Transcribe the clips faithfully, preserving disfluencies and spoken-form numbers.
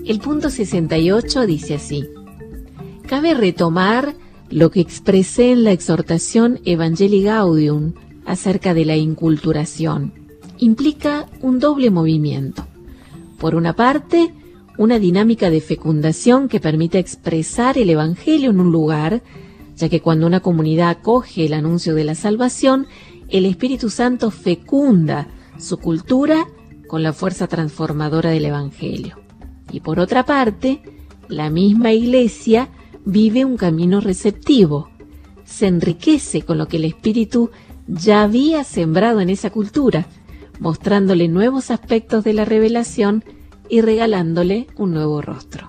El punto sesenta y ocho dice así: cabe retomar lo que expresé en la exhortación Evangelii Gaudium acerca de la inculturación. Implica un doble movimiento. Por una parte, una dinámica de fecundación que permite expresar el Evangelio en un lugar, ya que cuando una comunidad acoge el anuncio de la salvación, el Espíritu Santo fecunda su cultura con la fuerza transformadora del Evangelio. Y por otra parte, la misma Iglesia vive un camino receptivo, se enriquece con lo que el Espíritu ya había sembrado en esa cultura, mostrándole nuevos aspectos de la revelación y regalándole un nuevo rostro.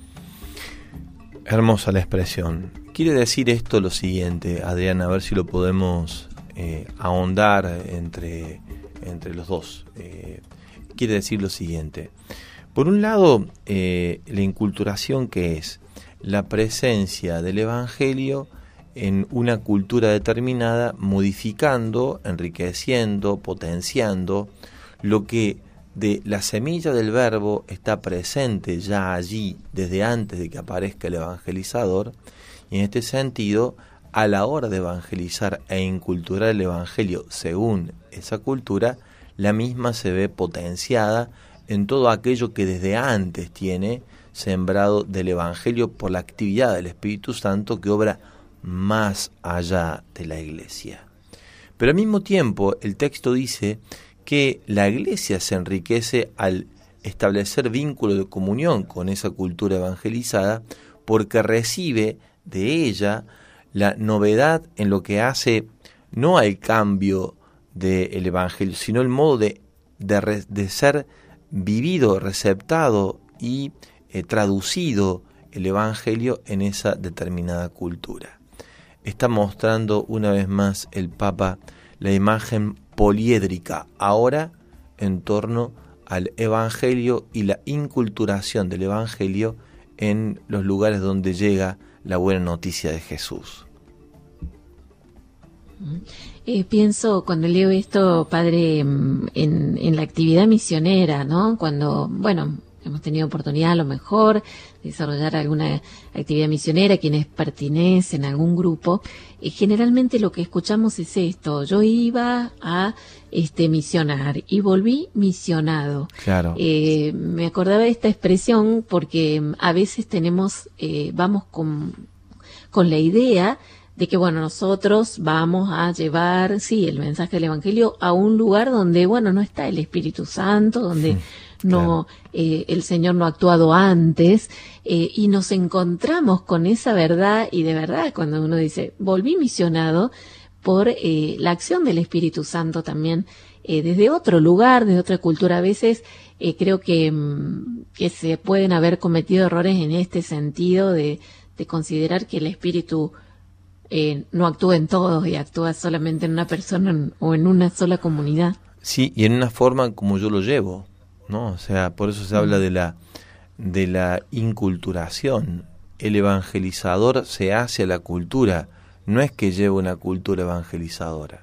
Hermosa la expresión. Quiere decir esto lo siguiente, Adriana, a ver si lo podemos eh, ahondar entre, entre los dos. Eh, quiere decir lo siguiente. Por un lado, eh, la inculturación, que es la presencia del Evangelio en una cultura determinada, modificando, enriqueciendo, potenciando lo que de la semilla del verbo está presente ya allí desde antes de que aparezca el evangelizador, y en este sentido, a la hora de evangelizar e inculturar el Evangelio según esa cultura, la misma se ve potenciada en todo aquello que desde antes tiene sembrado del Evangelio por la actividad del Espíritu Santo que obra más allá de la Iglesia. Pero al mismo tiempo el texto dice que la Iglesia se enriquece al establecer vínculo de comunión con esa cultura evangelizada, porque recibe de ella la novedad en lo que hace no al cambio del Evangelio, sino el modo de, de, de ser vivido, receptado y eh, traducido el Evangelio en esa determinada cultura. Está mostrando una vez más el Papa la imagen poliédrica, ahora en torno al Evangelio y la inculturación del Evangelio en los lugares donde llega la buena noticia de Jesús. Eh, pienso cuando leo esto, padre, en, en la actividad misionera, ¿no? Cuando, bueno, hemos tenido oportunidad a lo mejor de desarrollar alguna actividad misionera, quienes pertenecen a algún grupo, eh, generalmente lo que escuchamos es esto: yo iba a este misionar y volví misionado. Claro. Eh, me acordaba de esta expresión porque a veces tenemos, eh, vamos con, con la idea de que, bueno, nosotros vamos a llevar, sí, el mensaje del Evangelio a un lugar donde, bueno, no está el Espíritu Santo, donde sí, no, claro. eh, el Señor no ha actuado antes, eh, y nos encontramos con esa verdad, y de verdad, cuando uno dice, volví misionado por eh, la acción del Espíritu Santo también, eh, desde otro lugar, desde otra cultura. A veces eh, creo que, que se pueden haber cometido errores en este sentido de, de considerar que el Espíritu Eh, no actúa en todos y actúa solamente en una persona en, o en una sola comunidad. Sí, y en una forma como yo lo llevo, ¿no? O sea, por eso se mm. habla de la de la inculturación. El evangelizador se hace a la cultura, no es que lleve una cultura evangelizadora.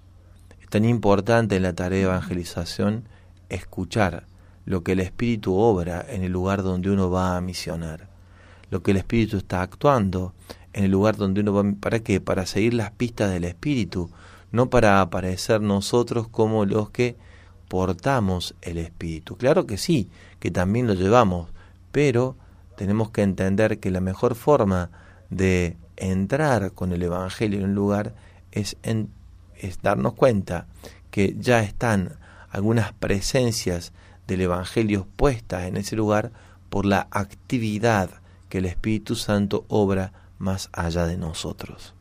Es tan importante en la tarea de evangelización escuchar lo que el Espíritu obra en el lugar donde uno va a misionar, lo que el Espíritu está actuando en el lugar donde uno va. ¿Para qué? Para seguir las pistas del Espíritu, no para aparecer nosotros como los que portamos el Espíritu. Claro que sí, que también lo llevamos, pero tenemos que entender que la mejor forma de entrar con el Evangelio en un lugar es, en, es darnos cuenta que ya están algunas presencias del Evangelio puestas en ese lugar por la actividad que el Espíritu Santo obra más allá de nosotros.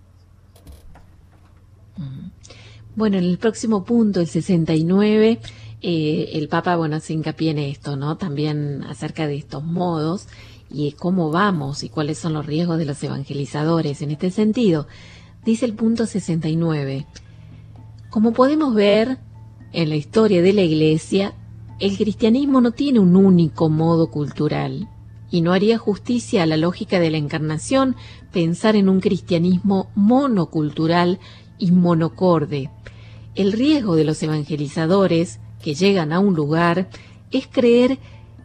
Bueno, en el próximo punto, el sesenta y nueve, eh, el Papa, bueno, hace hincapié en esto, ¿no? También acerca de estos modos y cómo vamos y cuáles son los riesgos de los evangelizadores. En este sentido, dice el punto sesenta y nueve, como podemos ver en la historia de la Iglesia, el cristianismo no tiene un único modo cultural. Y no haría justicia a la lógica de la encarnación pensar en un cristianismo monocultural y monocorde. El riesgo de los evangelizadores que llegan a un lugar es creer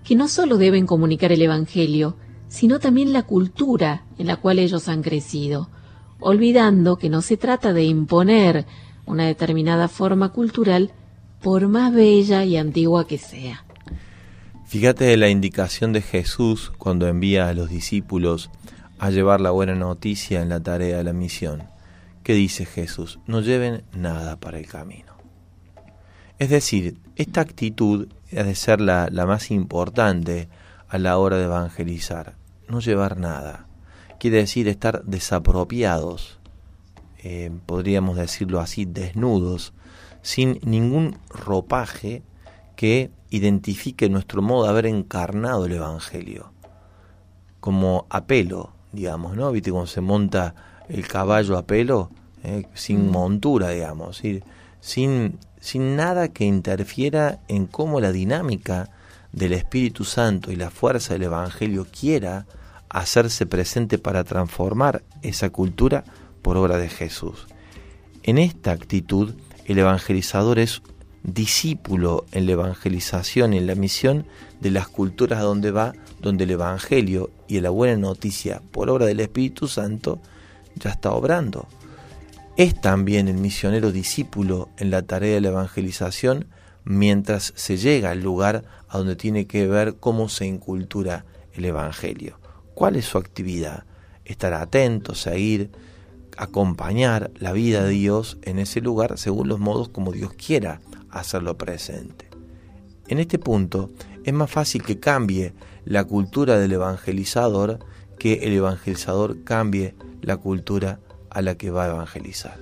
que no solo deben comunicar el Evangelio, sino también la cultura en la cual ellos han crecido, olvidando que no se trata de imponer una determinada forma cultural, por más bella y antigua que sea. Fíjate la indicación de Jesús cuando envía a los discípulos a llevar la buena noticia en la tarea de la misión. ¿Qué dice Jesús? No lleven nada para el camino. Es decir, esta actitud ha de ser la, la más importante a la hora de evangelizar. No llevar nada. Quiere decir estar desapropiados, eh, podríamos decirlo así, desnudos, sin ningún ropaje que identifique nuestro modo de haber encarnado el Evangelio, como a pelo, digamos, ¿no? ¿Viste cómo se monta el caballo a pelo? Eh, sin montura, digamos, ¿sí? sin, sin nada que interfiera en cómo la dinámica del Espíritu Santo y la fuerza del Evangelio quiera hacerse presente para transformar esa cultura por obra de Jesús. En esta actitud, el evangelizador es discípulo en la evangelización y en la misión de las culturas a donde va, donde el Evangelio y la buena noticia por obra del Espíritu Santo ya está obrando. Es también el misionero discípulo en la tarea de la evangelización mientras se llega al lugar a donde tiene que ver cómo se incultura el Evangelio. ¿Cuál es su actividad? Estar atento, seguir, acompañar la vida de Dios en ese lugar según los modos como Dios quiera hacerlo presente. En este punto es más fácil que cambie la cultura del evangelizador que el evangelizador cambie la cultura a la que va a evangelizar.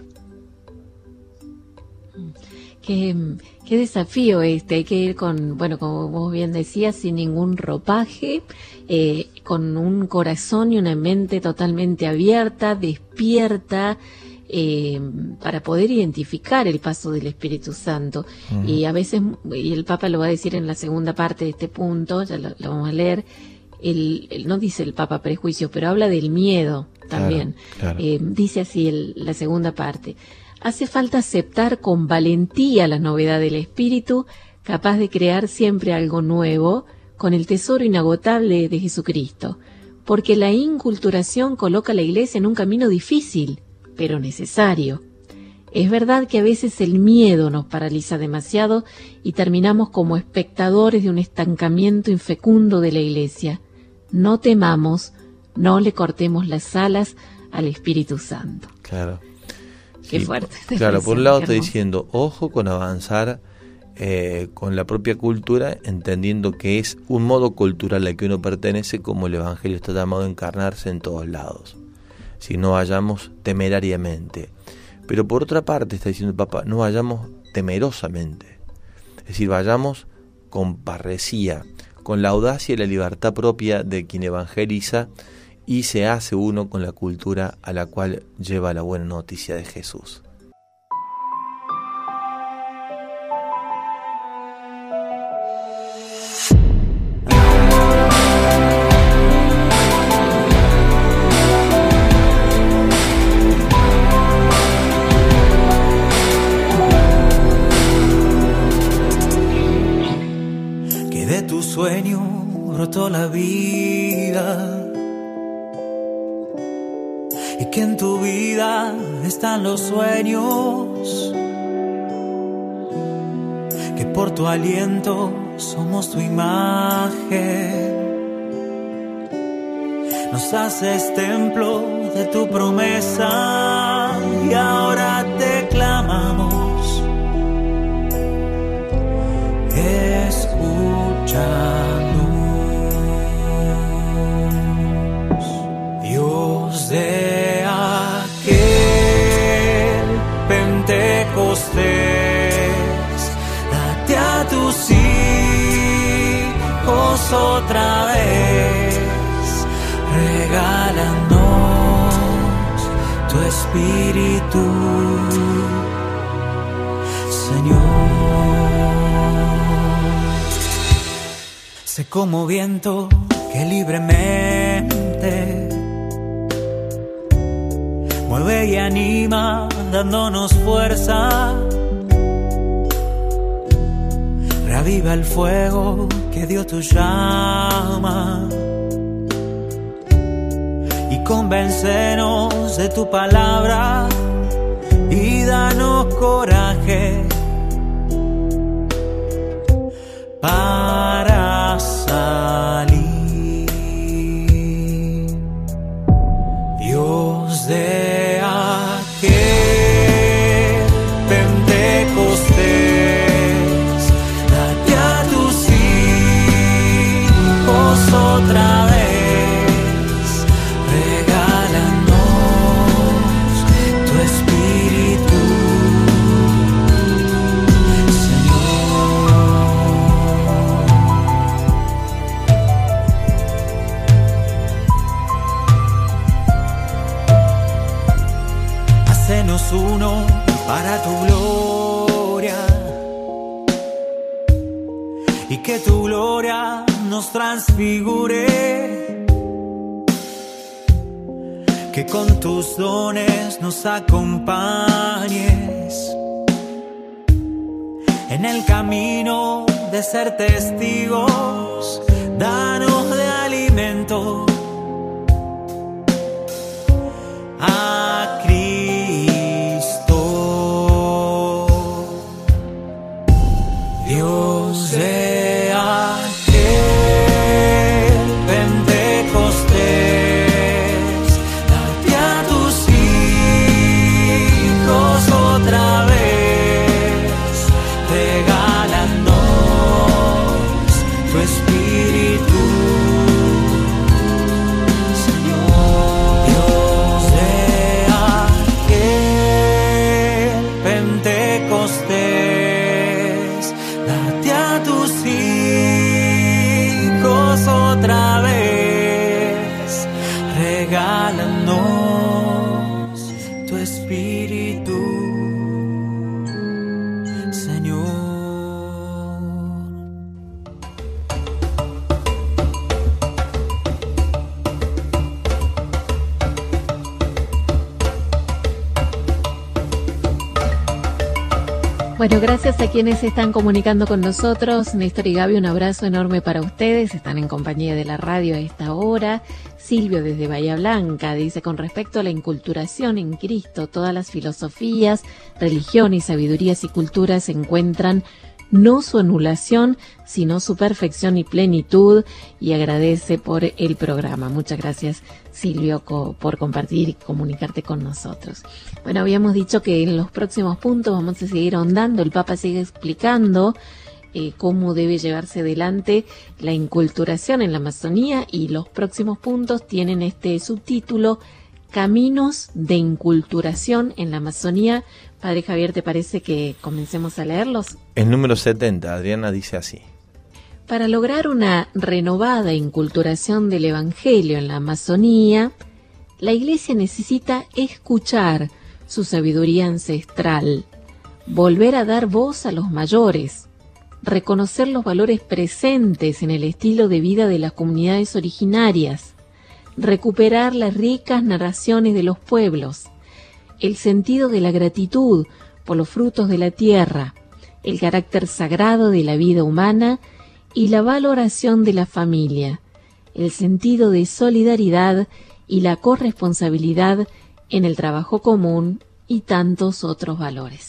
Qué, qué desafío este, hay que ir con, bueno, como vos bien decías, sin ningún ropaje, eh, con un corazón y una mente totalmente abierta, despierta, eh, para poder identificar el paso del Espíritu Santo. Uh-huh. Y a veces, y el Papa lo va a decir en la segunda parte de este punto, ya lo, lo vamos a leer, el, el, no dice el Papa prejuicio, pero habla del miedo también. Claro, claro. Eh, dice así el, la segunda parte. Hace falta aceptar con valentía la novedad del Espíritu, capaz de crear siempre algo nuevo, con el tesoro inagotable de Jesucristo, porque la inculturación coloca a la Iglesia en un camino difícil, pero necesario. Es verdad que a veces el miedo nos paraliza demasiado y terminamos como espectadores de un estancamiento infecundo de la Iglesia. No temamos, no le cortemos las alas al Espíritu Santo. Claro. Qué sí, fuerte. Claro, por un lado estoy diciendo, ojo con avanzar eh, con la propia cultura, entendiendo que es un modo cultural al que uno pertenece, como el Evangelio está llamado a encarnarse en todos lados. Si no vayamos temerariamente. Pero por otra parte, está diciendo el Papa, no vayamos temerosamente. Es decir, vayamos con parresía, con la audacia y la libertad propia de quien evangeliza, y se hace uno con la cultura a la cual lleva la buena noticia de Jesús. Que de tu sueño brotó la vida, y que en tu vida están los sueños, que por tu aliento somos tu imagen, nos haces templo de tu promesa, y ahora te clamamos, escúchanos, Dios de Pentecostés, date a tus hijos otra vez, regálanos tu espíritu, Señor. Sé como viento que libremente mueve y anima, dándonos fuerza, Reaviva el fuego que dio tu llama y convéncenos de tu palabra y danos coraje para salir. Dios de aquel Pentecostés, date a tus hijos otra vez, regálanos tu espíritu, Hacenos uno para tu gloria y que tu gloria nos transfigure, que con tus dones nos acompañes en el camino de ser testigos. Danos de alimento a Dios de aquel Pentecostés, date a tus hijos otra vez, regálanos tu espíritu, Señor. Dios de aquel Pentecostés, date a tus hijos otra vez, regálanos tu espíritu, Señor. Bueno, gracias a quienes se están comunicando con nosotros. Néstor y Gaby, un abrazo enorme para ustedes. Están en compañía de la radio a esta hora. Silvio desde Bahía Blanca dice: con respecto a la inculturación en Cristo, todas las filosofías, religiones, sabidurías y culturas encuentran no su anulación, sino su perfección y plenitud, y agradece por el programa. Muchas gracias, Silvio, co- por compartir y comunicarte con nosotros. Bueno, habíamos dicho que en los próximos puntos vamos a seguir ahondando. El Papa sigue explicando eh, cómo debe llevarse adelante la inculturación en la Amazonía, y los próximos puntos tienen este subtítulo: Caminos de inculturación en la Amazonía. Padre Javier, ¿te parece que comencemos a leerlos? El número setenta, Adriana, dice así: Para lograr una renovada inculturación del Evangelio en la Amazonía, la Iglesia necesita escuchar su sabiduría ancestral, volver a dar voz a los mayores, reconocer los valores presentes en el estilo de vida de las comunidades originarias, recuperar las ricas narraciones de los pueblos, el sentido de la gratitud por los frutos de la tierra, el carácter sagrado de la vida humana y la valoración de la familia, el sentido de solidaridad y la corresponsabilidad en el trabajo común y tantos otros valores.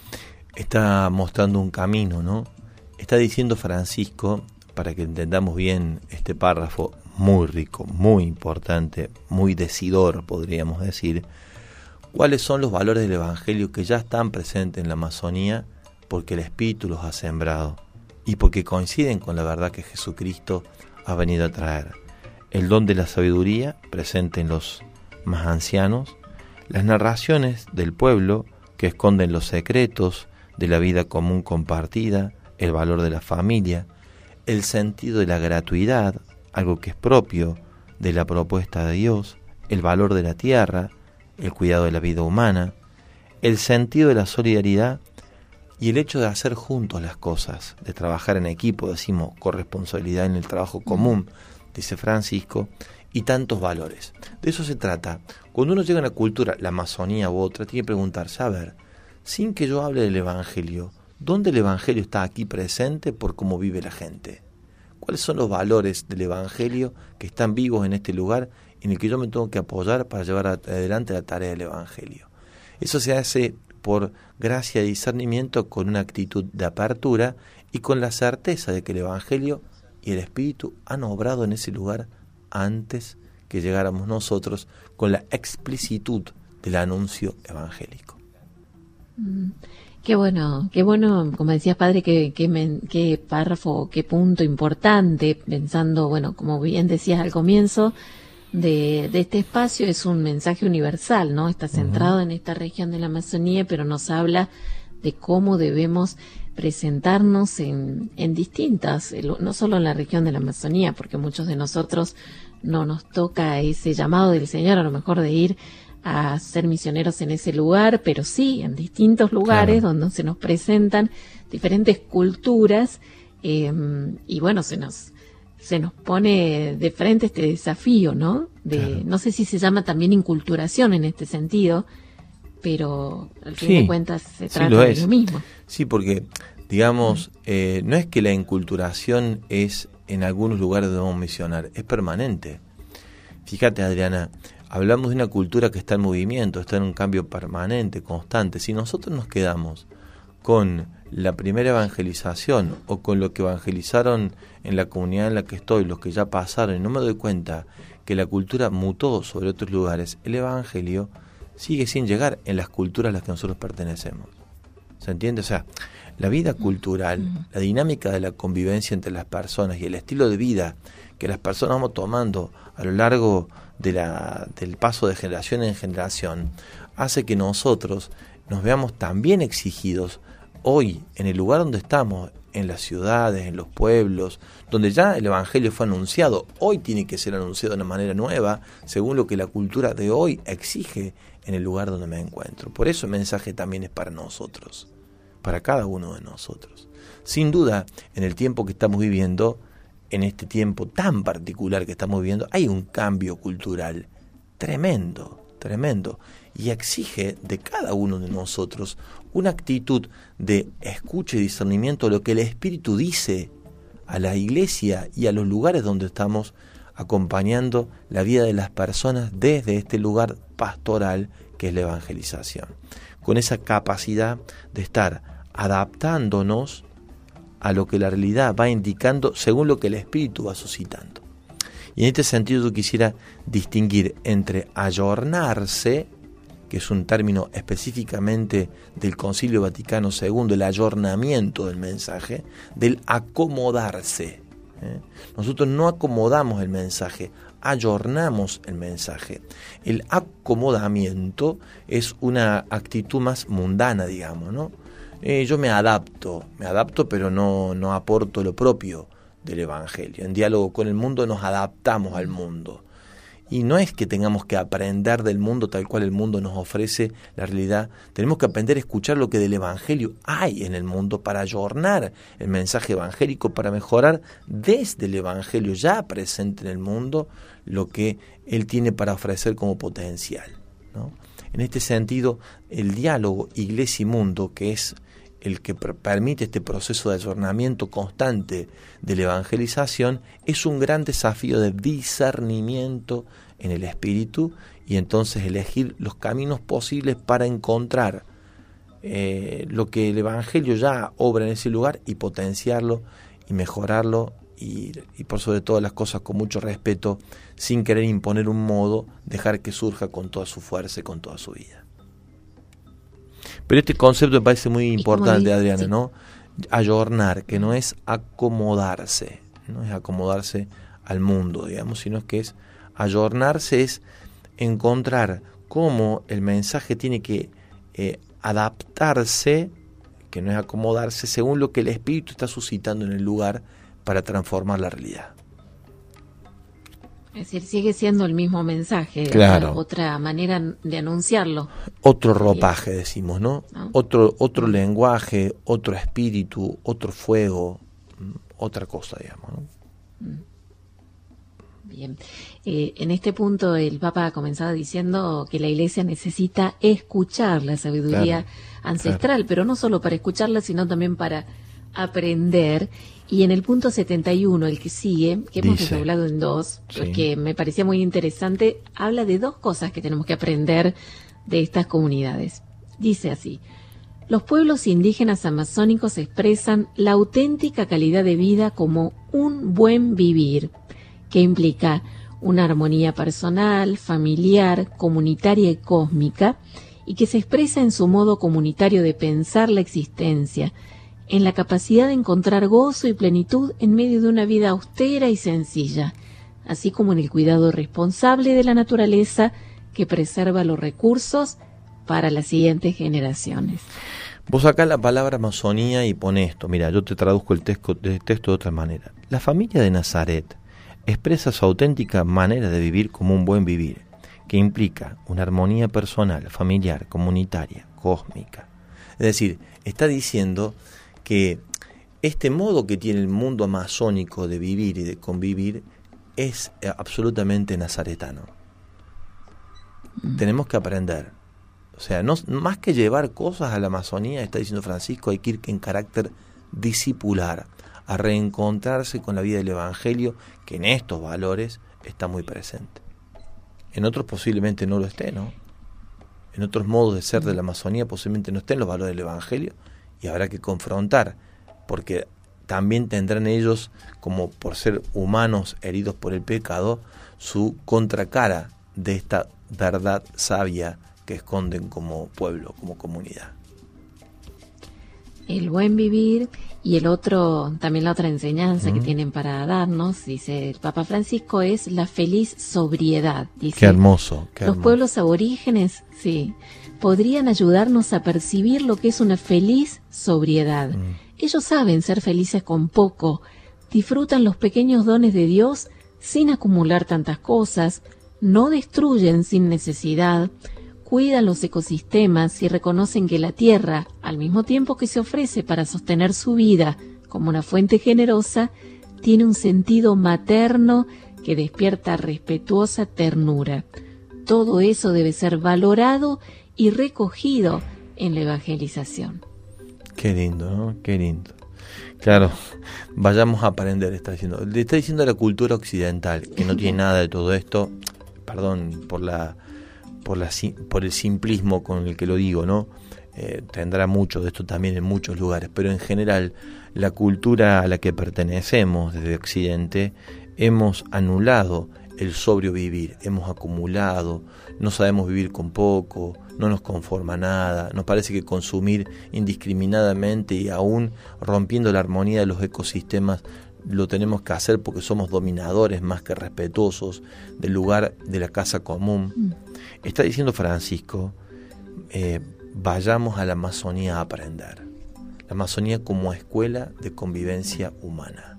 Está mostrando un camino, ¿no? Está diciendo Francisco, para que entendamos bien este párrafo muy rico, muy importante, muy decidor, podríamos decir, cuáles son los valores del Evangelio que ya están presentes en la Amazonía, porque el Espíritu los ha sembrado y porque coinciden con la verdad que Jesucristo ha venido a traer. El don de la sabiduría presente en los más ancianos, las narraciones del pueblo que esconden los secretos de la vida común compartida, el valor de la familia, el sentido de la gratuidad, algo que es propio de la propuesta de Dios, el valor de la tierra, el cuidado de la vida humana, el sentido de la solidaridad y el hecho de hacer juntos las cosas, de trabajar en equipo, decimos corresponsabilidad en el trabajo común, dice Francisco, y tantos valores. De eso se trata. Cuando uno llega a una cultura, la Amazonía u otra, tiene que preguntarse, a ver, sin que yo hable del Evangelio, ¿Dónde el Evangelio está aquí presente por cómo vive la gente? ¿Cuáles son los valores del Evangelio que están vivos en este lugar en el que yo me tengo que apoyar para llevar adelante la tarea del Evangelio? Eso se hace por gracia y discernimiento, con una actitud de apertura y con la certeza de que el Evangelio y el Espíritu han obrado en ese lugar antes que llegáramos nosotros, con la explicitud del anuncio evangélico. Mm, qué bueno, qué bueno, como decías, padre, qué, qué, men, qué párrafo, qué punto importante, pensando, bueno, como bien decías al comienzo, de, de este espacio es un mensaje universal, ¿no? Está centrado uh-huh. en esta región de la Amazonía, pero nos habla de cómo debemos presentarnos en, en distintas, no solo en la región de la Amazonía, porque muchos de nosotros no nos toca ese llamado del Señor, a lo mejor de ir a ser misioneros en ese lugar, pero sí en distintos lugares claro. donde se nos presentan diferentes culturas, eh, y bueno, se nos se nos pone de frente este desafío, ¿no? De claro. no sé si se llama también inculturación en este sentido, pero al fin sí, de cuentas se trata sí lo de lo mismo. Sí, porque digamos, eh, no es que la inculturación es en algunos lugares donde vamos a misionar, es permanente. Fíjate, Adriana, hablamos de una cultura que está en movimiento, está en un cambio permanente, constante. Si nosotros nos quedamos con la primera evangelización o con lo que evangelizaron en la comunidad en la que estoy, los que ya pasaron, y no me doy cuenta que la cultura mutó sobre otros lugares, el evangelio sigue sin llegar en las culturas a las que nosotros pertenecemos. ¿Se entiende? O sea, la vida cultural, la dinámica de la convivencia entre las personas y el estilo de vida que las personas vamos tomando a lo largo de la, del paso de generación en generación, hace que nosotros nos veamos también exigidos hoy en el lugar donde estamos, en las ciudades, en los pueblos, donde ya el Evangelio fue anunciado. Hoy tiene que ser anunciado de una manera nueva, según lo que la cultura de hoy exige en el lugar donde me encuentro. Por eso el mensaje también es para nosotros, para cada uno de nosotros. Sin duda, en el tiempo que estamos viviendo, en este tiempo tan particular que estamos viviendo, hay un cambio cultural tremendo, tremendo, y exige de cada uno de nosotros una actitud de escucha y discernimiento de lo que el Espíritu dice a la iglesia y a los lugares donde estamos acompañando la vida de las personas desde este lugar pastoral que es la evangelización, con esa capacidad de estar adaptándonos a lo que la realidad va indicando según lo que el Espíritu va suscitando. Y en este sentido yo quisiera distinguir entre ayornarse, que es un término específicamente del Concilio Vaticano segundo, el ayornamiento del mensaje, del acomodarse. ¿eh? Nosotros no acomodamos el mensaje, ayornamos el mensaje. El acomodamiento es una actitud más mundana, digamos, ¿no? Eh, yo me adapto, me adapto, pero no, no aporto lo propio del Evangelio. En diálogo con el mundo nos adaptamos al mundo. Y no es que tengamos que aprender del mundo tal cual el mundo nos ofrece la realidad. Tenemos que aprender a escuchar lo que del Evangelio hay en el mundo para ayornar el mensaje evangélico, para mejorar desde el Evangelio ya presente en el mundo lo que Él tiene para ofrecer como potencial, ¿no? En este sentido, el diálogo iglesia y mundo, que es el que permite este proceso de ayornamiento constante de la evangelización, es un gran desafío de discernimiento en el espíritu y entonces elegir los caminos posibles para encontrar eh, lo que el evangelio ya obra en ese lugar y potenciarlo y mejorarlo y, y por sobre todas las cosas con mucho respeto, sin querer imponer un modo, dejar que surja con toda su fuerza y con toda su vida. Pero este concepto me parece muy importante, Adriana, ¿no? Ayornar, que no es acomodarse, no es acomodarse al mundo, digamos, sino que es ayornarse, es encontrar cómo el mensaje tiene que eh, adaptarse, que no es acomodarse, según lo que el Espíritu está suscitando en el lugar para transformar la realidad. Es decir, sigue siendo el mismo mensaje, claro. Otra manera de anunciarlo. Otro ropaje, decimos, ¿no? ¿no? Otro otro mm. lenguaje, otro espíritu, otro fuego, otra cosa, digamos, ¿no? Bien, eh, en este punto el Papa ha comenzado diciendo que la Iglesia necesita escuchar la sabiduría claro, ancestral, claro. pero no solo para escucharla, sino también para aprender. Y en el punto setenta y uno, el que sigue, que hemos Dice, hablado en dos, sí. que me parecía muy interesante, habla de dos cosas que tenemos que aprender de estas comunidades. Dice así: los pueblos indígenas amazónicos expresan la auténtica calidad de vida como un buen vivir, que implica una armonía personal, familiar, comunitaria y cósmica, y que se expresa en su modo comunitario de pensar la existencia, en la capacidad de encontrar gozo y plenitud en medio de una vida austera y sencilla, así como en el cuidado responsable de la naturaleza que preserva los recursos para las siguientes generaciones. Vos sacás la palabra Amazonía y pones esto. Mira, yo te traduzco el texto, el texto de otra manera. La familia de Nazaret expresa su auténtica manera de vivir como un buen vivir, que implica una armonía personal, familiar, comunitaria, cósmica. Es decir, está diciendo que este modo que tiene el mundo amazónico de vivir y de convivir es absolutamente nazaretano. Mm. Tenemos que aprender. O sea, no, más que llevar cosas a la Amazonía, está diciendo Francisco, hay que ir en carácter discipular, a reencontrarse con la vida del Evangelio, que en estos valores está muy presente. En otros posiblemente no lo esté, ¿no? En otros modos de ser de la Amazonía posiblemente no estén los valores del Evangelio, y habrá que confrontar, porque también tendrán ellos, como por ser humanos heridos por el pecado, su contracara de esta verdad sabia que esconden como pueblo, como comunidad. El buen vivir y el otro, también la otra enseñanza mm. que tienen para darnos, dice el Papa Francisco, es la feliz sobriedad. Dice, qué hermoso. Qué los hermoso. pueblos aborígenes, sí, podrían ayudarnos a percibir lo que es una feliz sobriedad. Mm. Ellos saben ser felices con poco, disfrutan los pequeños dones de Dios sin acumular tantas cosas, no destruyen sin necesidad, cuidan los ecosistemas y reconocen que la tierra, al mismo tiempo que se ofrece para sostener su vida como una fuente generosa, tiene un sentido materno que despierta respetuosa ternura. Todo eso debe ser valorado y recogido en la evangelización. Qué lindo, ¿no? Qué lindo. Claro, vayamos a aprender, está diciendo. Le está diciendo a la cultura occidental, que no tiene nada de todo esto, perdón por la... Por, la, por el simplismo con el que lo digo, ¿no? Eh, tendrá mucho de esto también en muchos lugares, pero en general la cultura a la que pertenecemos desde Occidente hemos anulado el sobrio vivir, hemos acumulado, no sabemos vivir con poco, no nos conforma nada, nos parece que consumir indiscriminadamente y aún rompiendo la armonía de los ecosistemas lo tenemos que hacer porque somos dominadores más que respetuosos del lugar de la casa común. Mm. Está diciendo Francisco, eh, vayamos a la Amazonía a aprender. La Amazonía como escuela de convivencia humana.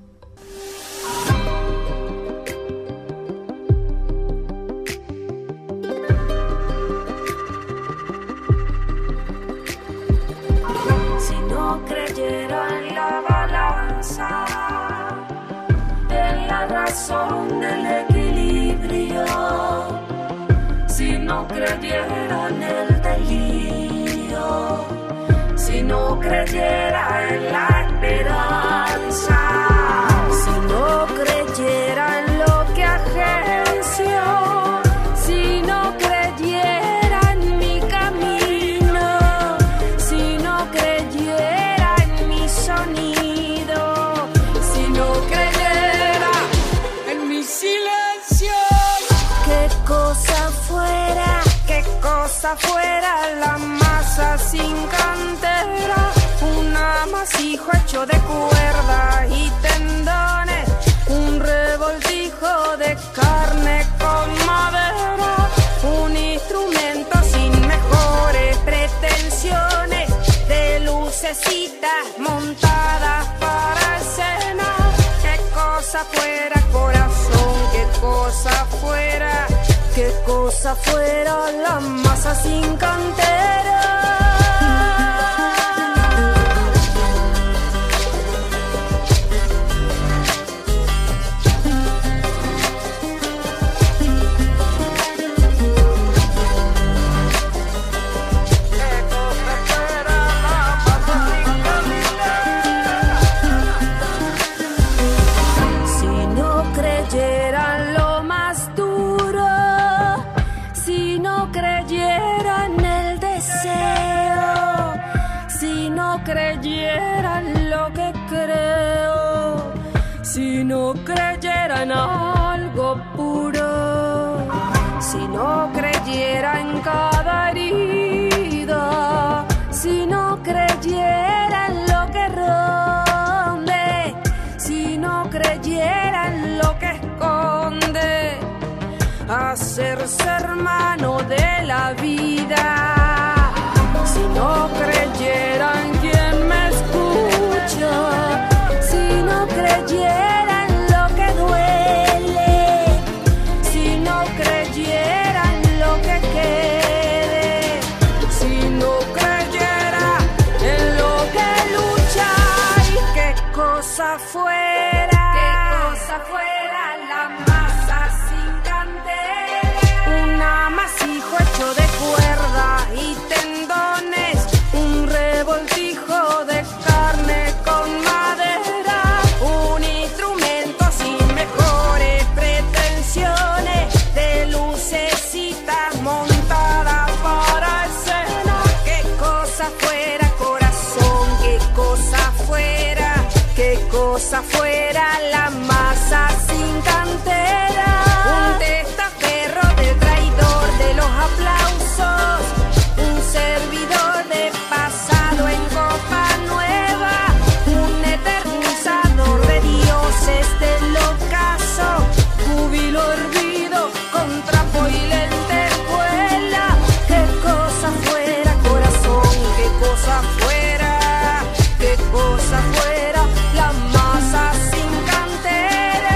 Si no creyera en la balanza, en la razón del equilibrio, si no creyera en el delirio, si no creyera en la esperanza, si no creyera en lo que agencio, si no creyera en mi camino, si no creyera en mi sonido, si no creyera en mi silencio, qué cosa fuera, qué cosa fuera la masa sin cantera, un amasijo hecho de cuerda y tendones, un revoltijo de carne con madera, un instrumento sin mejores pretensiones, de lucecitas montadas para escena, qué cosa fuera corazón, qué cosa fuera, qué cosa fuera la masa sin cantera. si no creyera en algo puro, si no creyera en cada herida, si no creyera en lo que ronde, si no creyera en lo que esconde, hacerse hermano de la vida, si no creyera en quien me escucha, si no creyera en lo que duele, si no creyera en lo que quede, si no creyera en lo que lucha, y qué cosa fuera, qué cosa fuera la masa sin candela, un amasijo hecho de cuerda y tendones, un revoltijo de carne con madera, un instrumento sin mejores pretensiones, de lucecitas montadas para escena, qué cosa fuera corazón, qué cosa fuera, qué cosa fuera la masa sin cantera, un testaferro de traidor de los aplausos, un servidor de pasado en copa nueva, un eternizador de dioses del ocaso, júbilo hervido con trapo y lentejuela, qué cosa fuera corazón, qué cosa fuera, qué cosa fuera la masa sin cantera.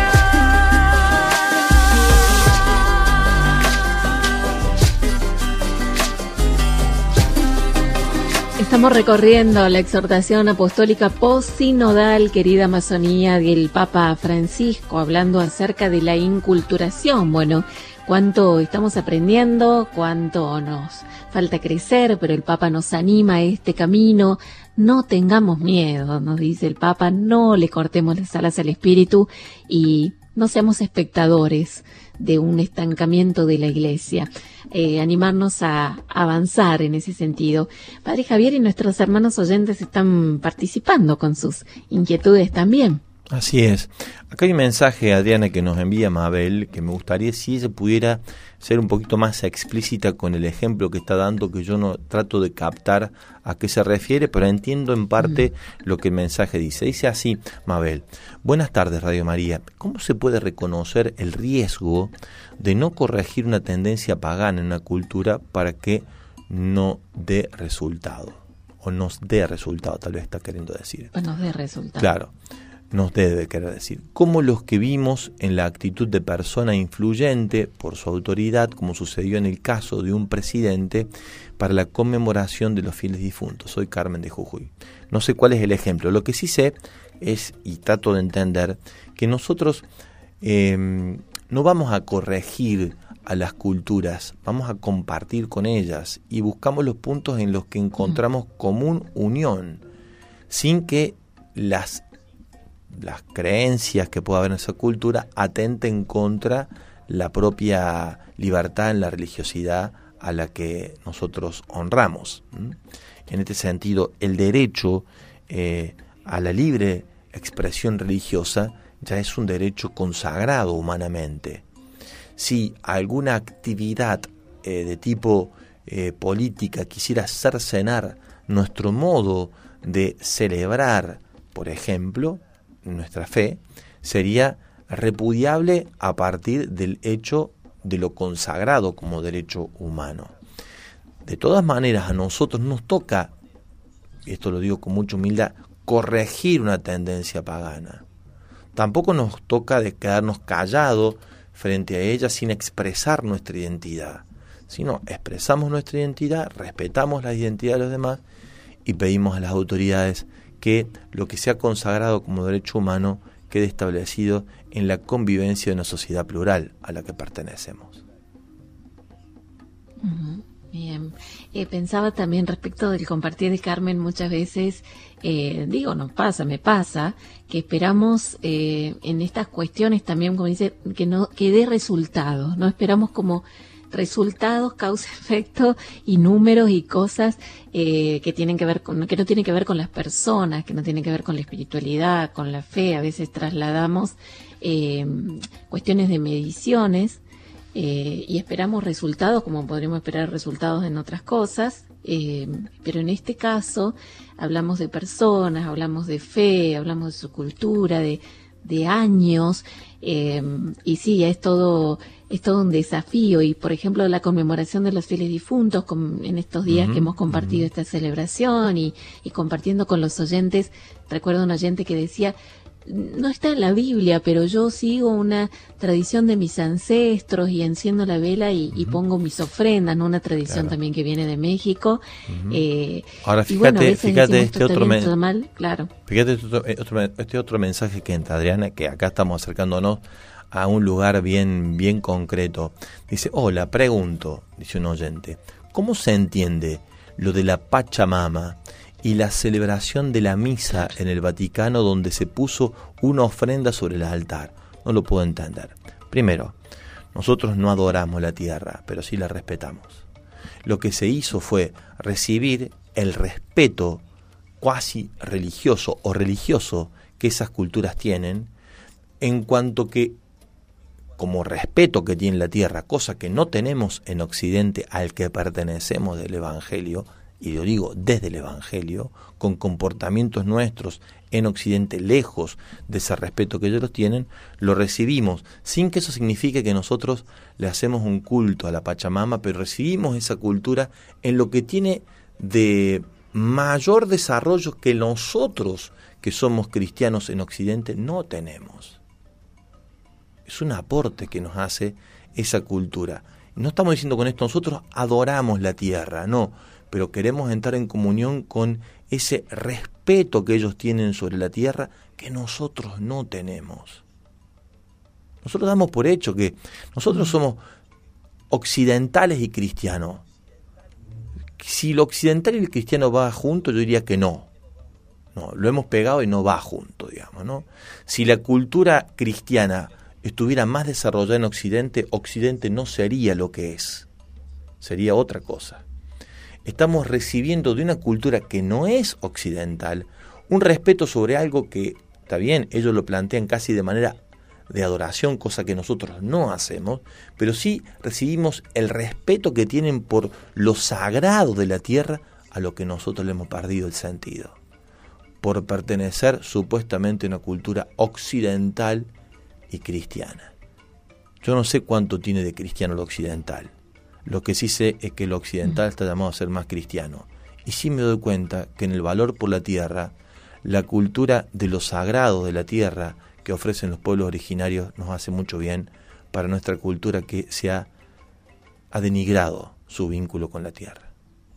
Estamos recorriendo la exhortación apostólica post-sinodal, querida Amazonía, del Papa Francisco, hablando acerca de la inculturación. Bueno, cuánto estamos aprendiendo, cuánto nos falta crecer, pero el Papa nos anima a este camino. No tengamos miedo, nos dice el Papa, no le cortemos las alas al espíritu y no seamos espectadores de un estancamiento de la Iglesia, eh, animarnos a avanzar en ese sentido. Padre Javier, y nuestros hermanos oyentes están participando con sus inquietudes también. Así es. Acá hay un mensaje, Adriana, que nos envía Mabel, que me gustaría si ella pudiera ser un poquito más explícita con el ejemplo que está dando, que yo no trato de captar a qué se refiere, pero entiendo en parte mm. lo que el mensaje dice. Dice así, Mabel: buenas tardes, Radio María. ¿Cómo se puede reconocer el riesgo de no corregir una tendencia pagana en una cultura para que no dé resultado? O nos dé resultado, tal vez está queriendo decir. O nos dé resultado. Claro. Nos debe querer decir, como los que vimos en la actitud de persona influyente por su autoridad, como sucedió en el caso de un presidente para la conmemoración de los fieles difuntos. Soy Carmen de Jujuy. No sé cuál es el ejemplo. Lo que sí sé es, y trato de entender, que nosotros eh, no vamos a corregir a las culturas, vamos a compartir con ellas y buscamos los puntos en los que encontramos común unión, sin que las las creencias que pueda haber en esa cultura atenten contra la propia libertad en la religiosidad a la que nosotros honramos. ¿Mm? En este sentido, el derecho eh, a la libre expresión religiosa ya es un derecho consagrado humanamente. Si alguna actividad eh, de tipo eh, política quisiera cercenar nuestro modo de celebrar, por ejemplo, nuestra fe, sería repudiable a partir del hecho de lo consagrado como derecho humano. De todas maneras, a nosotros nos toca, y esto lo digo con mucha humildad, corregir una tendencia pagana. Tampoco nos toca de quedarnos callados frente a ella sin expresar nuestra identidad, sino expresamos nuestra identidad, respetamos la identidad de los demás y pedimos a las autoridades que lo que sea consagrado como derecho humano quede establecido en la convivencia de una sociedad plural a la que pertenecemos. Uh-huh. Bien, eh, pensaba también respecto del compartir de Carmen muchas veces, eh, digo, nos pasa, me pasa, que esperamos eh, en estas cuestiones también, como dice, que no que dé resultados, no esperamos como resultados, causa, efecto y números y cosas eh, que tienen que ver con, que no tienen que ver con las personas, que no tienen que ver con la espiritualidad, con la fe. A veces trasladamos eh, cuestiones de mediciones eh, y esperamos resultados como podríamos esperar resultados en otras cosas. Eh, pero en este caso hablamos de personas, hablamos de fe, hablamos de su cultura, de, de años, eh, y sí, es todo, es todo un desafío. Y por ejemplo la conmemoración de los fieles difuntos con, en estos días uh-huh, que hemos compartido uh-huh. esta celebración y, y compartiendo con los oyentes, recuerdo un oyente que decía, no está en la Biblia, pero yo sigo una tradición de mis ancestros y enciendo la vela y, uh-huh. y pongo mis ofrendas, ¿no? Una tradición claro. también que viene de México. Uh-huh. eh, Ahora fíjate, bueno, fíjate este otro men- mal, claro. Fíjate este otro, otro, este otro mensaje que entra, Adriana, que acá estamos acercándonos a un lugar bien, bien concreto. Dice, hola, pregunto, dice un oyente, ¿cómo se entiende lo de la Pachamama y la celebración de la misa en el Vaticano donde se puso una ofrenda sobre el altar? No lo puedo entender. Primero, nosotros no adoramos la tierra, pero sí la respetamos. Lo que se hizo fue recibir el respeto cuasi religioso o religioso que esas culturas tienen, en cuanto que, como respeto que tiene la tierra, cosa que no tenemos en Occidente al que pertenecemos del Evangelio, y lo digo desde el Evangelio, con comportamientos nuestros en Occidente lejos de ese respeto que ellos los tienen, lo recibimos, sin que eso signifique que nosotros le hacemos un culto a la Pachamama, pero recibimos esa cultura en lo que tiene de mayor desarrollo que nosotros, que somos cristianos en Occidente, no tenemos. Es un aporte que nos hace esa cultura. No estamos diciendo con esto, nosotros adoramos la tierra, no, pero queremos entrar en comunión con ese respeto que ellos tienen sobre la tierra que nosotros no tenemos. Nosotros damos por hecho que nosotros somos occidentales y cristianos. Si lo occidental y el cristiano va junto, yo diría que no. No, lo hemos pegado y no va junto, digamos, ¿no? Si la cultura cristiana estuviera más desarrollada en Occidente, Occidente no sería lo que es. Sería otra cosa. Estamos recibiendo de una cultura que no es occidental un respeto sobre algo que, está bien, ellos lo plantean casi de manera de adoración, cosa que nosotros no hacemos, pero sí recibimos el respeto que tienen por lo sagrado de la tierra, a lo que nosotros le hemos perdido el sentido, por pertenecer supuestamente a una cultura occidental y cristiana. Yo no sé cuánto tiene de cristiano lo occidental. Lo que sí sé es que lo occidental está llamado a ser más cristiano. Y sí me doy cuenta que en el valor por la tierra, la cultura de lo sagrado de la tierra que ofrecen los pueblos originarios nos hace mucho bien para nuestra cultura, que se ha, ha denigrado su vínculo con la tierra.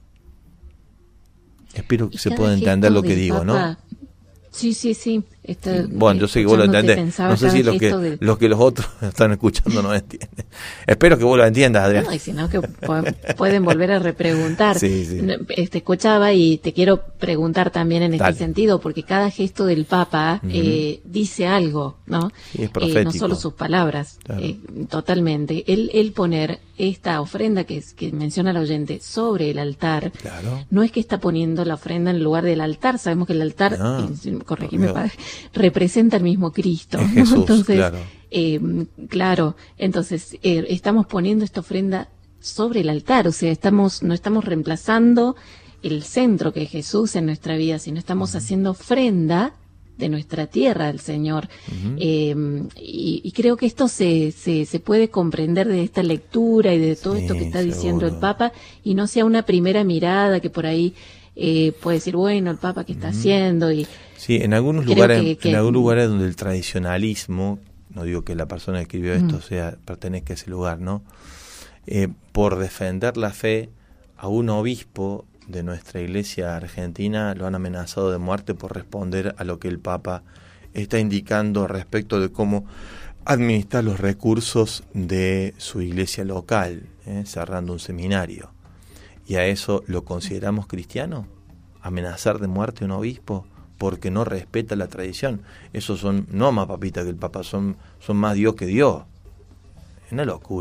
Espero que se pueda entender lo que digo, ¿no? Sí, sí, sí. Está, bueno, yo sé que vos lo entendés. No sé si los que, de... los que los otros están escuchando no entienden. Espero que vos lo entiendas, Adrián. No, y si no, que pueden volver a repreguntar. Sí, sí. Te escuchaba y te quiero preguntar también en Dale. este sentido, porque cada gesto del Papa uh-huh. eh, dice algo, ¿no? Sí, es profético. Eh, no solo sus palabras, claro. eh, totalmente. Él, él poner esta ofrenda que, es, que menciona el oyente sobre el altar, claro. no es que está poniendo la ofrenda en lugar del altar. Sabemos que el altar, no, eh, corregime, padre, representa al mismo Cristo. Jesús, entonces, claro. Eh, claro, entonces eh, estamos poniendo esta ofrenda sobre el altar, o sea, estamos no estamos reemplazando el centro que es Jesús en nuestra vida, sino estamos uh-huh. haciendo ofrenda de nuestra tierra al Señor. Uh-huh. Eh, y, y creo que esto se, se, se puede comprender de esta lectura y de todo sí, esto que está diciendo seguro. el Papa, y no sea una primera mirada que por ahí eh, puede decir, bueno, el Papa ¿qué está uh-huh. haciendo? Y sí, en algunos lugares, que, que, en algunos lugares donde el tradicionalismo, no digo que la persona que escribió esto uh-huh. sea pertenezca a ese lugar, ¿no? Eh, por defender la fe, a un obispo de nuestra iglesia argentina lo han amenazado de muerte por responder a lo que el Papa está indicando respecto de cómo administrar los recursos de su iglesia local, ¿eh? cerrando un seminario. ¿Y a eso lo consideramos cristiano? ¿Amenazar de muerte a un obispo porque no respeta la tradición? Esos son, no más papita que el Papa, son, son más Dios que Dios. Es una locura.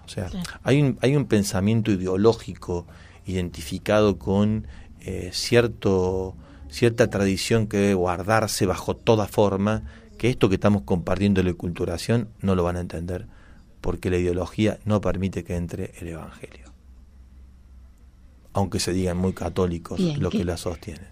O sea, Sí. hay un, hay un pensamiento ideológico identificado con eh, cierto, cierta tradición que debe guardarse bajo toda forma, que esto que estamos compartiendo de la culturación no lo van a entender, porque la ideología no permite que entre el Evangelio. Aunque se digan muy católicos Bien, lo ¿qué? que la sostienen.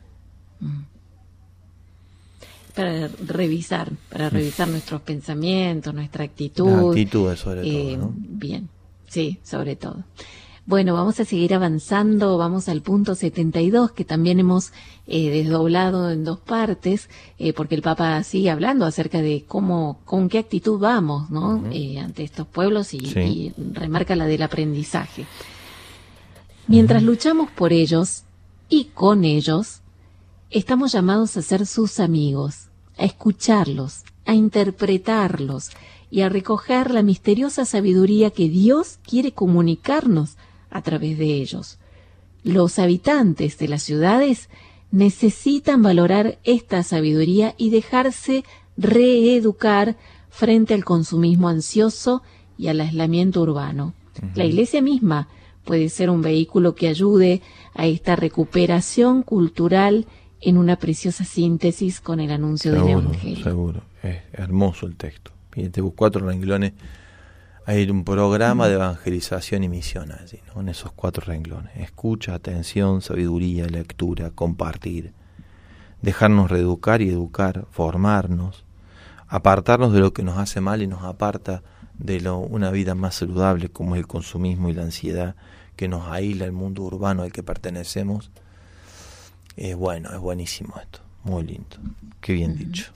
Para revisar, para revisar nuestros pensamientos, nuestra actitud. Las actitudes sobre Eh, todo, ¿no? Bien, sí, sobre todo. Bueno, vamos a seguir avanzando, vamos al punto setenta y dos, que también hemos eh, desdoblado en dos partes, eh, porque el Papa sigue hablando acerca de cómo, con qué actitud vamos, ¿no? Uh-huh. Eh, ante estos pueblos y, Sí. y remarca la del aprendizaje. Mientras uh-huh. luchamos por ellos y con ellos, estamos llamados a ser sus amigos, a escucharlos, a interpretarlos y a recoger la misteriosa sabiduría que Dios quiere comunicarnos a través de ellos. Los habitantes de las ciudades necesitan valorar esta sabiduría y dejarse reeducar frente al consumismo ansioso y al aislamiento urbano. Uh-huh. La Iglesia misma puede ser un vehículo que ayude a esta recuperación cultural en una preciosa síntesis con el anuncio seguro, del Evangelio. Seguro, es hermoso el texto. Fíjate, cuatro renglones, hay un programa de evangelización y misión allí, ¿no? En esos cuatro renglones: escucha, atención, sabiduría, lectura, compartir, dejarnos reeducar y educar, formarnos, apartarnos de lo que nos hace mal y nos aparta de lo, una vida más saludable, como es el consumismo y la ansiedad que nos aísla el mundo urbano al que pertenecemos. Es bueno, es buenísimo esto, muy lindo, qué bien uh-huh. dicho.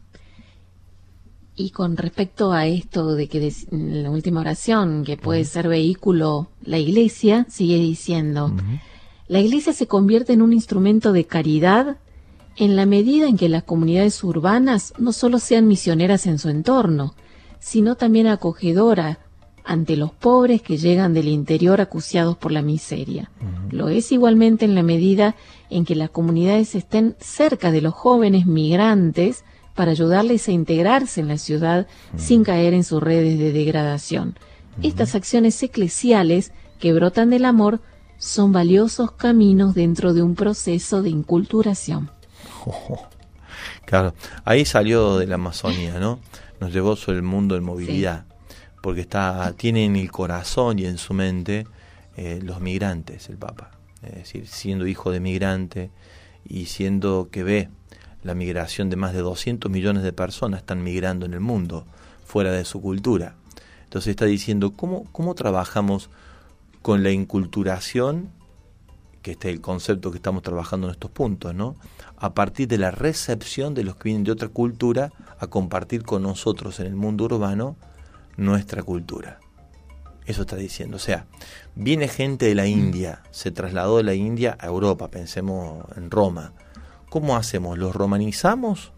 Y con respecto a esto de que des, en la última oración, que puede uh-huh. ser vehículo la Iglesia, sigue diciendo, uh-huh. la Iglesia se convierte en un instrumento de caridad en la medida en que las comunidades urbanas no solo sean misioneras en su entorno, sino también acogedora ante los pobres que llegan del interior acuciados por la miseria. Uh-huh. Lo es igualmente en la medida en que las comunidades estén cerca de los jóvenes migrantes para ayudarles a integrarse en la ciudad uh-huh. sin caer en sus redes de degradación. Uh-huh. Estas acciones eclesiales que brotan del amor son valiosos caminos dentro de un proceso de inculturación. Oh, claro, ahí salió de la Amazonía, ¿no? Nos llevó sobre el mundo en movilidad. Sí. Porque está, tiene en el corazón y en su mente eh, los migrantes, el Papa. Es decir, siendo hijo de migrante y siendo que ve la migración de más de doscientos millones de personas están migrando en el mundo, fuera de su cultura. Entonces está diciendo, ¿cómo, cómo trabajamos con la inculturación, que este es el concepto que estamos trabajando en estos puntos, ¿no? A partir de la recepción de los que vienen de otra cultura a compartir con nosotros en el mundo urbano nuestra cultura. Eso está diciendo. O sea, viene gente de la India, se trasladó de la India a Europa, pensemos en Roma. ¿Cómo hacemos? ¿Los romanizamos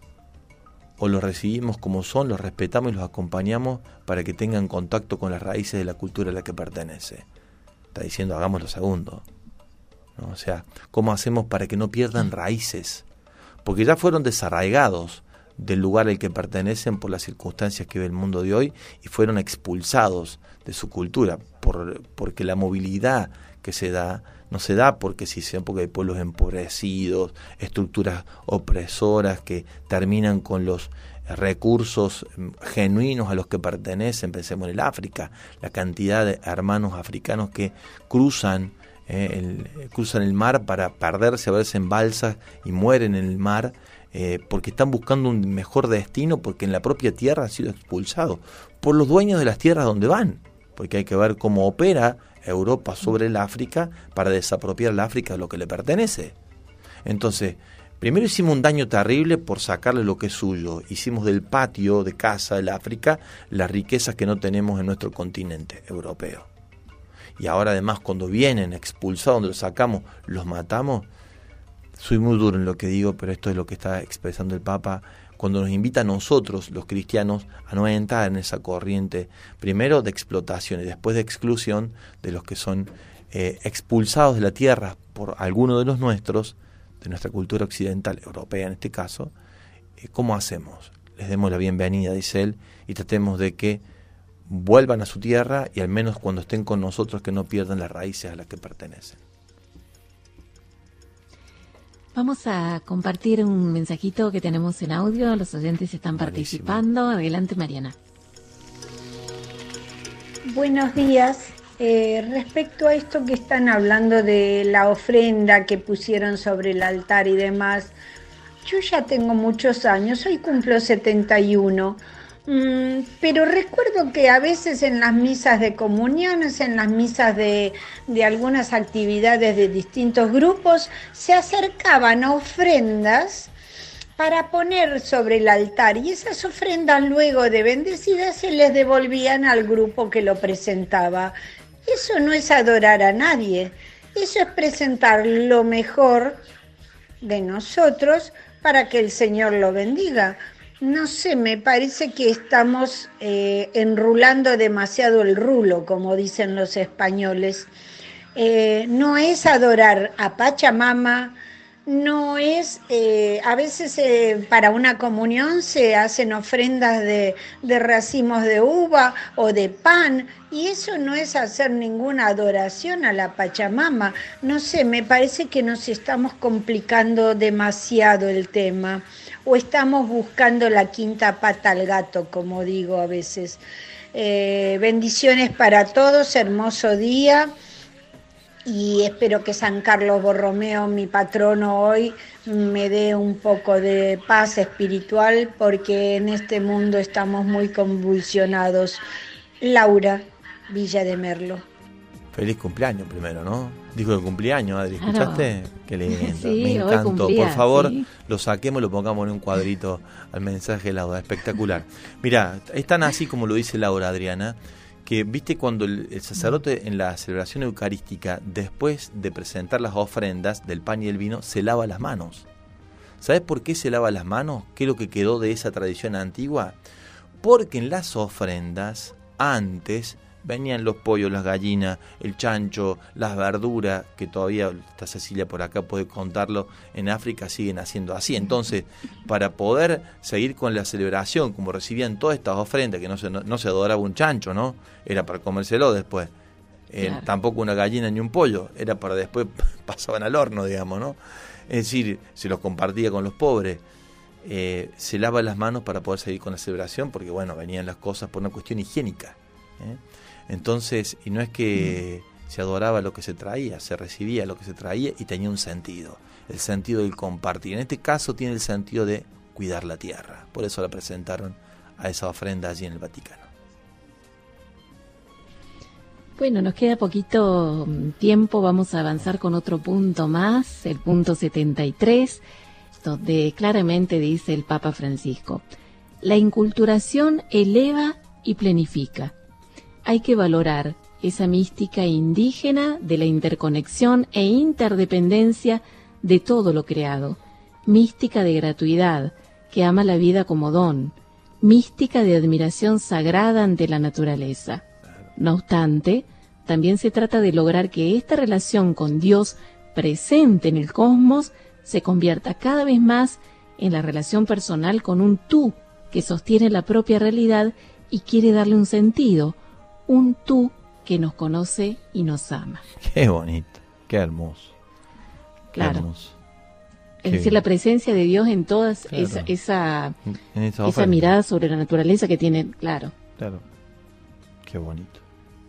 o los recibimos como son, los respetamos y los acompañamos para que tengan contacto con las raíces de la cultura a la que pertenece? Está diciendo, hagamos lo segundo, ¿no? O sea, ¿cómo hacemos para que no pierdan raíces? Porque ya fueron desarraigados del lugar al que pertenecen por las circunstancias que ve el mundo de hoy y fueron expulsados de su cultura, por, porque la movilidad que se da, no se da porque sí sea porque hay pueblos empobrecidos, estructuras opresoras que terminan con los recursos genuinos a los que pertenecen. Pensemos en el África, la cantidad de hermanos africanos que cruzan, eh, el, cruzan el mar para perderse a veces en balsas y mueren en el mar, Eh, porque están buscando un mejor destino, porque en la propia tierra han sido expulsados por los dueños de las tierras donde van, porque hay que ver cómo opera Europa sobre el África para desapropiar la África de lo que le pertenece. Entonces, primero hicimos un daño terrible por sacarle lo que es suyo, hicimos del patio de casa del África las riquezas que no tenemos en nuestro continente europeo, y ahora además cuando vienen expulsados, donde los sacamos, los matamos. Soy muy duro en lo que digo, pero esto es lo que está expresando el Papa cuando nos invita a nosotros, los cristianos, a no entrar en esa corriente, primero de explotación y después de exclusión de los que son eh, expulsados de la tierra por alguno de los nuestros, de nuestra cultura occidental, europea en este caso. Eh, ¿Cómo hacemos? Les demos la bienvenida, dice él, y tratemos de que vuelvan a su tierra y al menos cuando estén con nosotros que no pierdan las raíces a las que pertenecen. Vamos a compartir un mensajito que tenemos en audio, los oyentes están Buenísimo. participando. Adelante, Mariana. Buenos días. Eh, respecto a esto que están hablando de la ofrenda que pusieron sobre el altar y demás, yo ya tengo muchos años, hoy cumplo setenta y uno, mm, pero recuerdo que a veces en las misas de comuniones, en las misas de, de algunas actividades de distintos grupos, se acercaban ofrendas para poner sobre el altar y esas ofrendas luego de bendecidas se les devolvían al grupo que lo presentaba. Eso no es adorar a nadie, eso es presentar lo mejor de nosotros para que el Señor lo bendiga. No sé, me parece que estamos eh, enrulando demasiado el rulo, como dicen los españoles. Eh, no es adorar a Pachamama, no es, eh, a veces eh, para una comunión se hacen ofrendas de, de racimos de uva o de pan, y eso no es hacer ninguna adoración a la Pachamama. No sé, me parece que nos estamos complicando demasiado el tema, o estamos buscando la quinta pata al gato, como digo a veces. Eh, bendiciones para todos, hermoso día. Y espero que San Carlos Borromeo, mi patrono hoy, me dé un poco de paz espiritual, porque en este mundo estamos muy convulsionados. Laura, Villa de Merlo. Feliz cumpleaños primero, ¿no? Dijo que cumpleaños, Adri, ¿escuchaste? Claro. Qué lindo, Sí, me hoy encantó. cumplía, Por favor, sí. lo saquemos, lo pongamos en un cuadrito al mensaje de Laura, espectacular. Mirá, es tan así como lo dice Laura, Adriana, que viste cuando el, el sacerdote en la celebración eucarística, después de presentar las ofrendas del pan y el vino, se lava las manos. ¿Sabes por qué se lava las manos? ¿Qué es lo que quedó de esa tradición antigua? Porque en las ofrendas, antes, venían los pollos, las gallinas, el chancho, las verduras, que todavía, está Cecilia por acá, puede contarlo, en África siguen haciendo así. Entonces, para poder seguir con la celebración, como recibían todas estas ofrendas, que no se, no, no se adoraba un chancho, ¿no? Era para comérselo después. Eh, Claro. Tampoco una gallina ni un pollo, era para después pasaban al horno, digamos, ¿no? Es decir, se los compartía con los pobres. Eh, se lava las manos para poder seguir con la celebración, porque bueno, venían las cosas por una cuestión higiénica, ¿eh? Entonces, y no es que mm. se adoraba lo que se traía, se recibía lo que se traía y tenía un sentido, el sentido del compartir. En este caso tiene el sentido de cuidar la tierra, por eso la presentaron a esa ofrenda allí en el Vaticano. Bueno, nos queda poquito tiempo, vamos a avanzar con otro punto más, el punto setenta y tres, donde claramente dice el Papa Francisco: la inculturación eleva y plenifica. Hay que valorar esa mística indígena de la interconexión e interdependencia de todo lo creado, mística de gratuidad, que ama la vida como don, mística de admiración sagrada ante la naturaleza. No obstante, también se trata de lograr que esta relación con Dios presente en el cosmos se convierta cada vez más en la relación personal con un tú que sostiene la propia realidad y quiere darle un sentido, un tú que nos conoce y nos ama. Qué bonito, qué hermoso. Qué Claro. hermoso. Es Qué decir, bien. la presencia de Dios en toda Claro. esa, esa, En esa esa ofrenda. mirada sobre la naturaleza que tiene, claro. Claro. Qué bonito.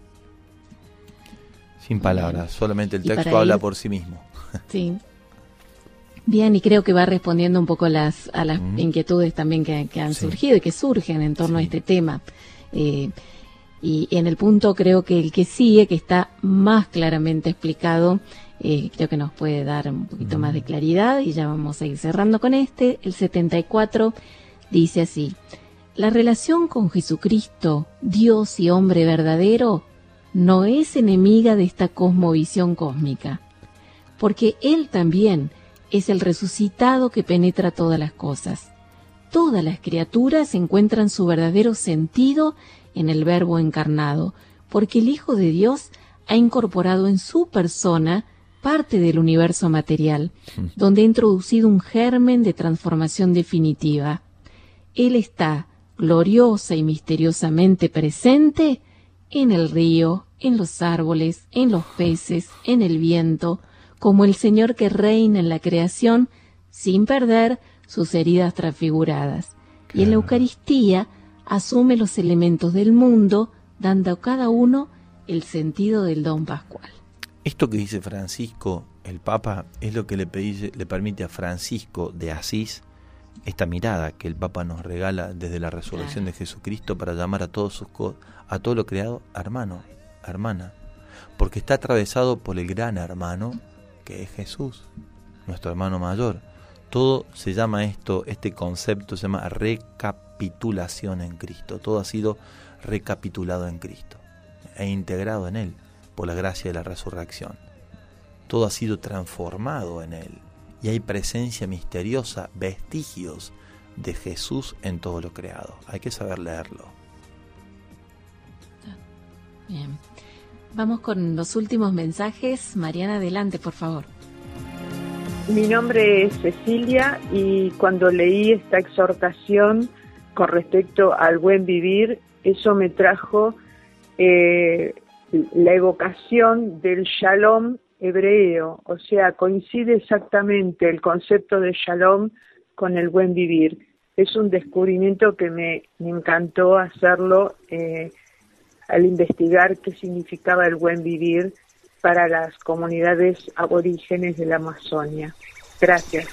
Sin palabras, solamente el Y para texto habla ir- por sí mismo. Sí. Bien, y creo que va respondiendo un poco a las, a las Mm. inquietudes también que, que han Sí. surgido y que surgen en torno a Sí. este tema. Eh, y en el punto creo que el que sigue, que está más claramente explicado, eh, creo que nos puede dar un poquito Mm. más de claridad, y ya vamos a ir cerrando con este. El setenta y cuatro dice así: la relación con Jesucristo, Dios y hombre verdadero, no es enemiga de esta cosmovisión cósmica, porque Él también es el resucitado que penetra todas las cosas. Todas las criaturas encuentran su verdadero sentido en el Verbo encarnado, porque el Hijo de Dios ha incorporado en su persona parte del universo material, donde ha introducido un germen de transformación definitiva. Él está gloriosa y misteriosamente presente en el río, en los árboles, en los peces, en el viento, como el Señor que reina en la creación sin perder sus heridas transfiguradas. Claro. Y en la Eucaristía asume los elementos del mundo, dando a cada uno el sentido del don pascual. Esto que dice Francisco, el Papa, es lo que le, pedice, le permite a Francisco de Asís esta mirada que el Papa nos regala desde la resurrección claro. de Jesucristo para llamar a todos sus a todo lo creado hermano, hermana, porque está atravesado por el gran hermano que es Jesús, nuestro hermano mayor. Todo se llama esto, este concepto se llama recapitulación en Cristo. Todo ha sido recapitulado en Cristo e integrado en Él por la gracia de la resurrección. Todo ha sido transformado en Él y hay presencia misteriosa, vestigios de Jesús en todo lo creado. Hay que saber leerlo. Bien. Vamos con los últimos mensajes. Mariana, adelante, por favor. Mi nombre es Cecilia y cuando leí esta exhortación con respecto al buen vivir, eso me trajo eh, la evocación del shalom hebreo, o sea, coincide exactamente el concepto de shalom con el buen vivir. Es un descubrimiento que me, me encantó hacerlo eh, al investigar qué significaba el buen vivir para las comunidades aborígenes de la Amazonia. Gracias.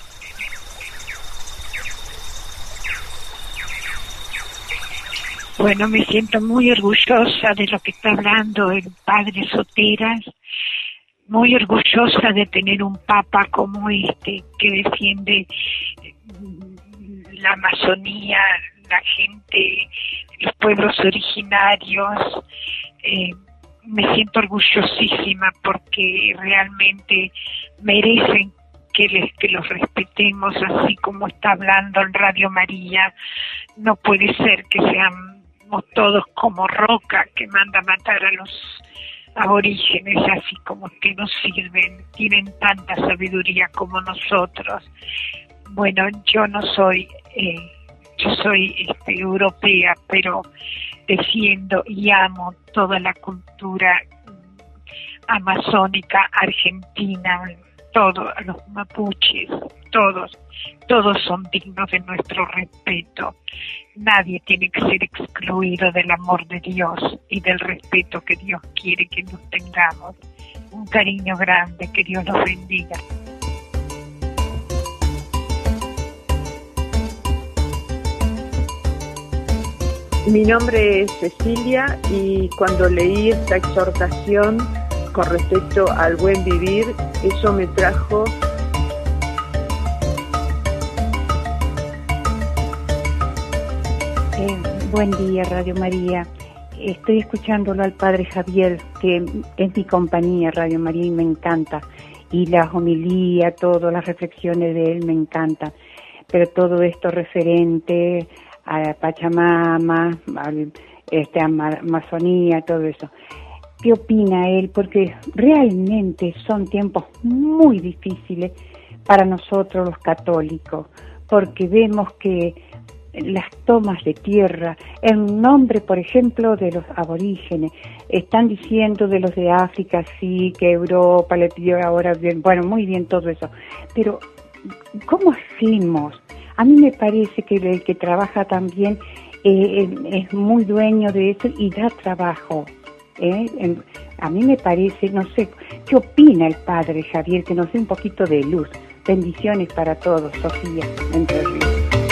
Bueno, me siento muy orgullosa de lo que está hablando el padre Soteras, muy orgullosa de tener un papa como este que defiende la Amazonía, la gente, los pueblos originarios. Eh, me siento orgullosísima porque realmente merecen que, les, que los respetemos así como está hablando en Radio María. No puede ser que seamos todos como Roca que manda matar a los aborígenes así como que no sirven, tienen tanta sabiduría como nosotros. Bueno, yo no soy, eh, yo soy este, europea, pero defiendo y amo toda la cultura amazónica, argentina, todos los mapuches, todos, todos son dignos de nuestro respeto. Nadie tiene que ser excluido del amor de Dios y del respeto que Dios quiere que nos tengamos. Un cariño grande, que Dios los bendiga. Mi nombre es Cecilia y cuando leí esta exhortación con respecto al buen vivir, eso me trajo eh, buen día, Radio María. Estoy escuchándolo al Padre Javier, que es mi compañía, Radio María, y me encanta. Y la homilía, todas las reflexiones de él me encantan. Pero todo esto referente a Pachamama, a este, a Amazonía, todo eso. ¿Qué opina él? Porque realmente son tiempos muy difíciles para nosotros los católicos, porque vemos que las tomas de tierra, en nombre, por ejemplo, de los aborígenes, están diciendo de los de África, sí, que Europa le pidió ahora bien, bueno, muy bien todo eso, pero ¿cómo hacemos? A mí me parece que el que trabaja también eh, es muy dueño de eso y da trabajo. ¿eh? A mí me parece, no sé, ¿qué opina el Padre Javier? Que nos dé un poquito de luz. Bendiciones para todos, Sofía, Entre Ríos.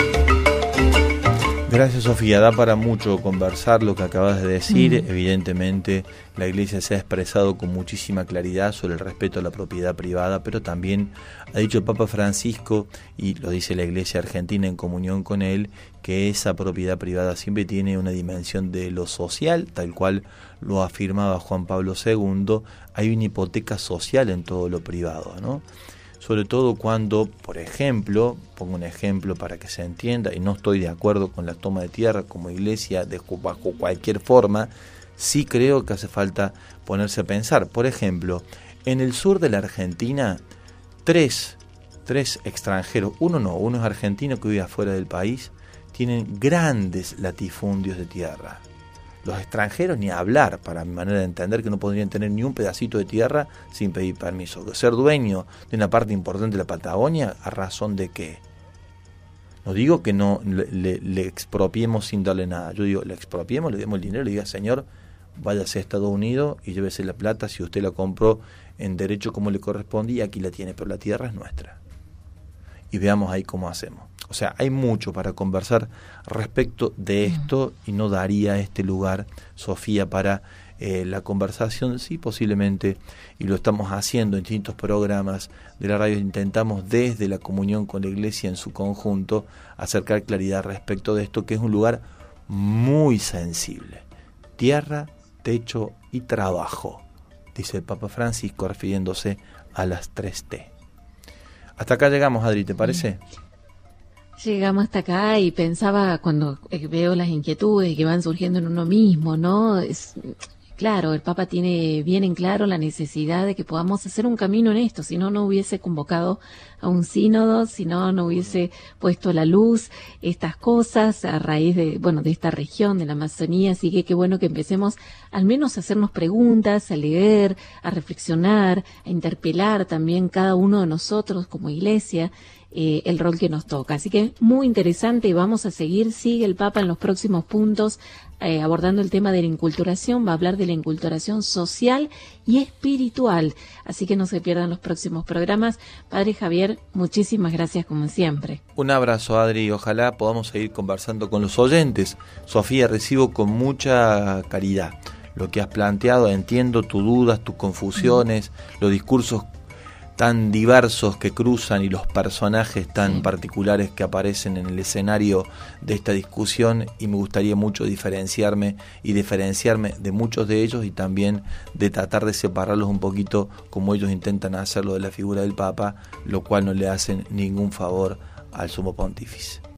Gracias, Sofía. Da para mucho conversar lo que acabas de decir. Mm. Evidentemente, la Iglesia se ha expresado con muchísima claridad sobre el respeto a la propiedad privada, pero también ha dicho el Papa Francisco, y lo dice la Iglesia argentina en comunión con él, que esa propiedad privada siempre tiene una dimensión de lo social, tal cual lo afirmaba Juan Pablo segundo. Hay una hipoteca social en todo lo privado, ¿no? Sobre todo cuando, por ejemplo, pongo un ejemplo para que se entienda, y no estoy de acuerdo con la toma de tierra como iglesia de, bajo cualquier forma, sí creo que hace falta ponerse a pensar. Por ejemplo, en el sur de la Argentina, tres, tres extranjeros, uno no, uno es argentino que vive afuera del país, tienen grandes latifundios de tierra. Los extranjeros ni hablar, para mi manera de entender, que no podrían tener ni un pedacito de tierra sin pedir permiso. Ser dueño de una parte importante de la Patagonia, ¿a razón de qué? No digo que no le, le, le expropiemos sin darle nada. Yo digo, le expropiemos, le demos el dinero, le diga, señor, váyase a Estados Unidos y llévese la plata si usted la compró en derecho como le corresponde y aquí la tiene, pero la tierra es nuestra. Y veamos ahí cómo hacemos. O sea, hay mucho para conversar respecto de esto y no daría este lugar, Sofía, para eh, la conversación. Sí, posiblemente, y lo estamos haciendo en distintos programas de la radio, intentamos desde la comunión con la Iglesia en su conjunto acercar claridad respecto de esto, que es un lugar muy sensible. Tierra, techo y trabajo, dice el Papa Francisco refiriéndose a las tres T. Hasta acá llegamos, Adri, ¿te parece? Llegamos hasta acá y pensaba cuando veo las inquietudes que van surgiendo en uno mismo, ¿no? Es, claro, el Papa tiene bien en claro la necesidad de que podamos hacer un camino en esto, si no, no hubiese convocado a un sínodo, si no, no hubiese puesto a la luz estas cosas a raíz de, bueno, de esta región, de la Amazonía, así que qué bueno que empecemos al menos a hacernos preguntas, a leer, a reflexionar, a interpelar también cada uno de nosotros como Iglesia, Eh, el rol que nos toca. Así que muy interesante, vamos a seguir, sigue el Papa en los próximos puntos eh, abordando el tema de la inculturación, va a hablar de la inculturación social y espiritual, así que no se pierdan los próximos programas. Padre Javier, muchísimas gracias como siempre. Un abrazo, Adri, y ojalá podamos seguir conversando con los oyentes. Sofía, recibo con mucha caridad lo que has planteado, entiendo tus dudas, tus confusiones, mm. los discursos tan diversos que cruzan y los personajes tan sí. particulares que aparecen en el escenario de esta discusión, y me gustaría mucho diferenciarme y diferenciarme de muchos de ellos y también de tratar de separarlos un poquito como ellos intentan hacerlo de la figura del Papa, lo cual no le hacen ningún favor al Sumo Pontífice.